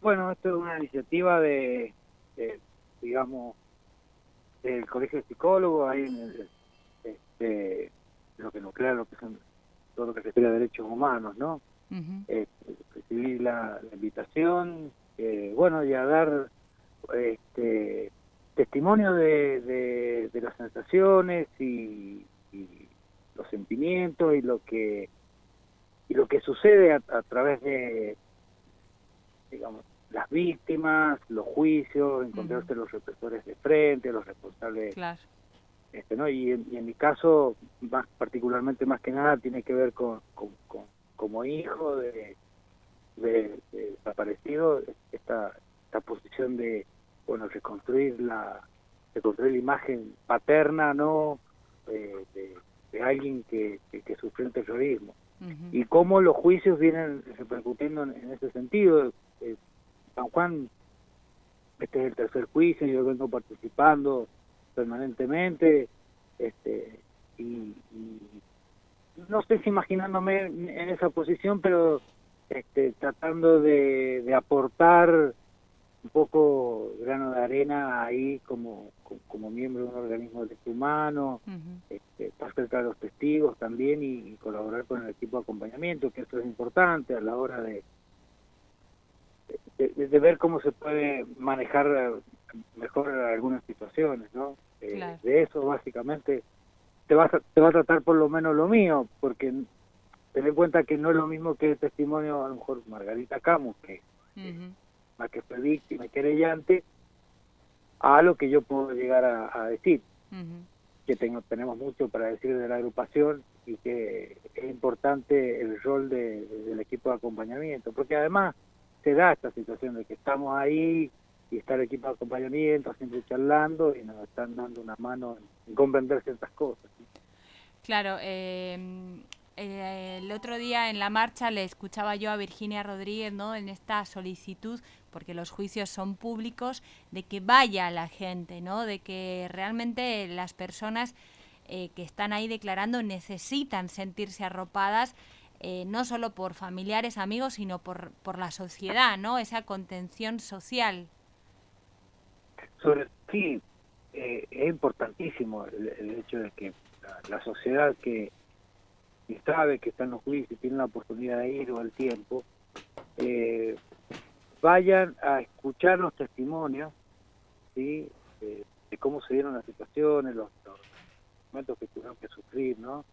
Bueno, esto es una iniciativa digamos, del Colegio de Psicólogos, ahí en lo que nuclea, lo que son, todo lo que se refiere a derechos humanos, ¿no? Uh-huh. Recibí la invitación, bueno, y a dar testimonio de las sensaciones y los sentimientos y lo que sucede a través de, digamos, las víctimas, los juicios, encontrarse los represores de frente, los responsables, Claro. ¿no? Y en mi caso, más particularmente, más que nada, tiene que ver como hijo de desaparecido, esta posición de, bueno, reconstruir la imagen paterna, ¿no? De alguien que sufrió el terrorismo. Uh-huh. Y cómo los juicios vienen repercutiendo en ese sentido. San Juan, este es el tercer juicio, yo vengo participando permanentemente, y no sé si imaginándome en esa posición, pero tratando de aportar un poco grano de arena ahí como miembro de un organismo de derechos humanos, Uh-huh. estar cerca de los testigos también y colaborar con el equipo de acompañamiento, que eso es importante a la hora de ver cómo se puede manejar mejor algunas situaciones, ¿no? Claro. De eso básicamente te va a tratar por lo menos lo mío, porque ten en cuenta que no es lo mismo que el testimonio, a lo mejor Margarita Camus, que Uh-huh. más que fue víctima y querellante, a lo que yo puedo llegar a decir, Uh-huh. que tenemos mucho para decir de la agrupación y que es importante el rol del equipo de acompañamiento, porque además se da esta situación de que estamos ahí y está el equipo de acompañamiento siempre charlando y nos están dando una mano en comprender ciertas cosas. Claro, el otro día en la marcha le escuchaba yo a Virginia Rodríguez, ¿no? En esta solicitud, porque los juicios son públicos, de que vaya la gente, ¿no? De que realmente las personas que están ahí declarando necesitan sentirse arropadas, no solo por familiares, amigos, sino por la sociedad, ¿no? Esa contención social. Sí, es importantísimo el hecho de que la sociedad que sabe que está en los juicios y tiene la oportunidad de ir o el tiempo, vayan a escuchar los testimonios, ¿sí? De cómo se dieron las situaciones, los momentos que tuvieron que sufrir, ¿no?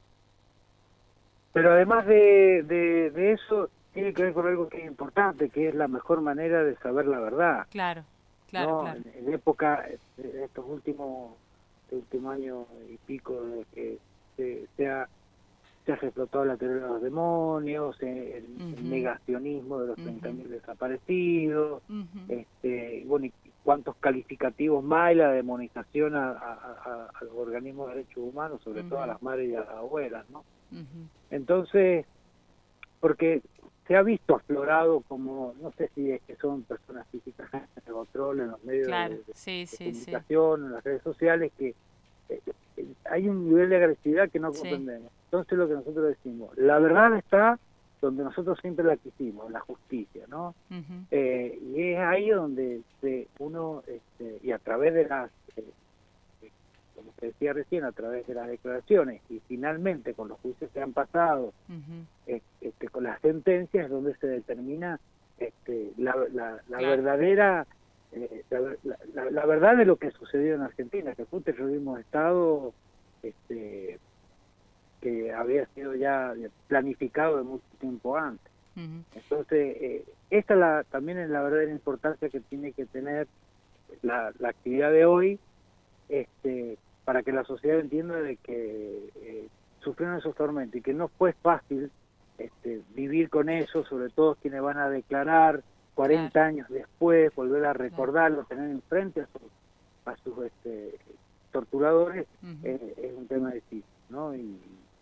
Pero además de eso, tiene que ver con algo que es importante, que es la mejor manera de saber la verdad. Claro, claro, ¿No? claro. En época, estos último año y pico, de que se ha explotado la teoría de los demonios, el Uh-huh. negacionismo de los Uh-huh. 30.000 desaparecidos, Uh-huh. bueno, y cuántos calificativos más, y la demonización a los organismos de derechos humanos, sobre Uh-huh. todo a las madres y a las abuelas, ¿no? Uh-huh. Entonces, porque se ha visto aflorado como, no sé si es que son personas físicas de control en los medios Claro, de sí, sí, sí. comunicación, en las redes sociales, que hay un nivel de agresividad que no Sí, comprendemos. Entonces lo que nosotros decimos, la verdad está donde nosotros siempre la quisimos, en la justicia, ¿no? uh-huh. Y es ahí donde uno, y a través de las, como te decía recién, a través de las declaraciones y finalmente con los juicios que han pasado, Uh-huh. con las sentencias, donde se determina la Claro. verdadera, la verdad de lo que sucedió en Argentina, que fue un terrorismo de Estado que había sido ya planificado de mucho tiempo antes. Uh-huh. Entonces, esta también es la verdadera importancia que tiene que tener la actividad de hoy, para que la sociedad entienda de que sufrieron esos tormentos y que no fue fácil vivir con eso, sobre todo quienes van a declarar 40 Claro. años después, volver a recordarlo, tener enfrente a sus torturadores, Uh-huh. es un tema difícil, ¿no? Y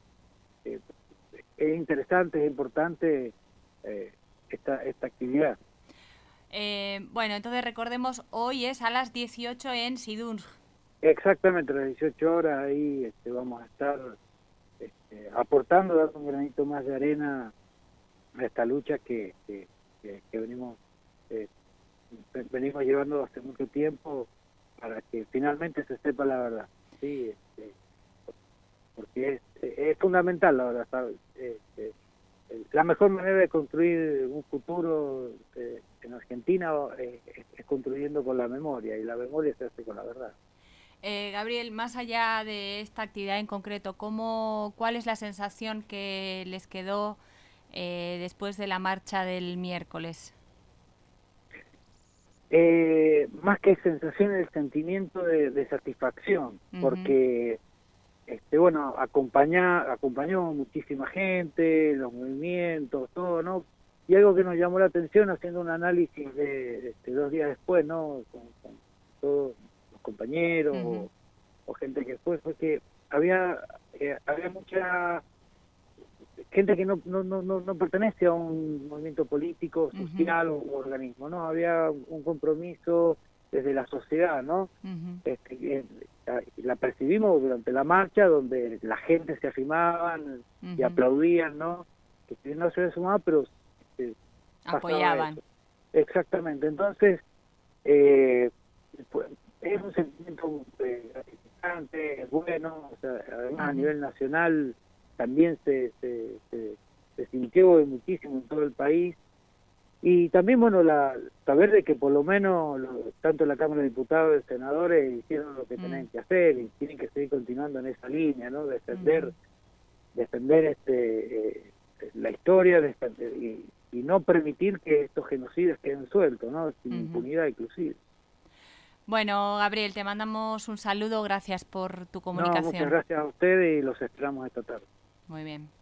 es interesante, es importante esta actividad. Bueno, entonces recordemos, hoy es a las 18 en Sidunj. Exactamente, a las 18 horas ahí vamos a estar aportando, dando un granito más de arena a esta lucha que venimos venimos llevando hace mucho tiempo para que finalmente se sepa la verdad, ¿sí? Porque es fundamental la verdad, ¿sabes? La mejor manera de construir un futuro en Argentina es construyendo con la memoria, y la memoria se hace con la verdad. Gabriel, más allá de esta actividad en concreto, ¿cuál es la sensación que les quedó después de la marcha del miércoles? Más que sensación, el sentimiento de satisfacción, porque bueno, acompañó muchísima gente, los movimientos, todo, ¿no? Y algo que nos llamó la atención haciendo un análisis de 2 días después, ¿no? Con todos los compañeros o gente que fue que había mucha gente que no pertenece a un movimiento político, social o organismo, ¿no? Había un compromiso desde la sociedad, ¿no? La percibimos durante la marcha, donde la gente se arrimaban y aplaudían, ¿no? Que no se sumaba, pero apoyaban. Eso. Exactamente. Entonces, pues, es un sentimiento gratificante, es bueno, o sea, además a nivel nacional también se sintió muchísimo en todo el país. Y también, bueno, saber de que por lo menos tanto la Cámara de Diputados y de Senadores hicieron lo que tenían que hacer y tienen que seguir continuando en esa línea, ¿no? Defender la historia y no permitir que estos genocidios queden sueltos, ¿no? Sin impunidad inclusive. Bueno, Gabriel, te mandamos un saludo, gracias por tu comunicación. No, muchas gracias a ustedes y los esperamos esta tarde. Muy bien.